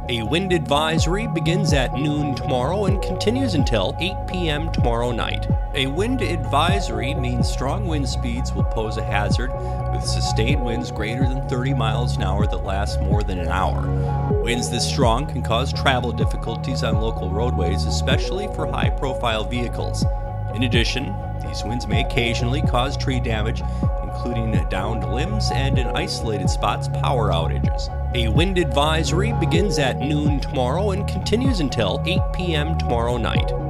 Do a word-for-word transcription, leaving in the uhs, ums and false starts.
A wind advisory begins at noon tomorrow and continues until eight p.m. tomorrow night. A wind advisory means strong wind speeds will pose a hazard with sustained winds greater than thirty miles an hour that last more than an hour. Winds this strong can cause travel difficulties on local roadways, especially for high-profile vehicles. In addition, these winds may occasionally cause tree damage, including downed limbs and, in isolated spots, power outages. A wind advisory begins at noon tomorrow and continues until eight p.m. tomorrow night.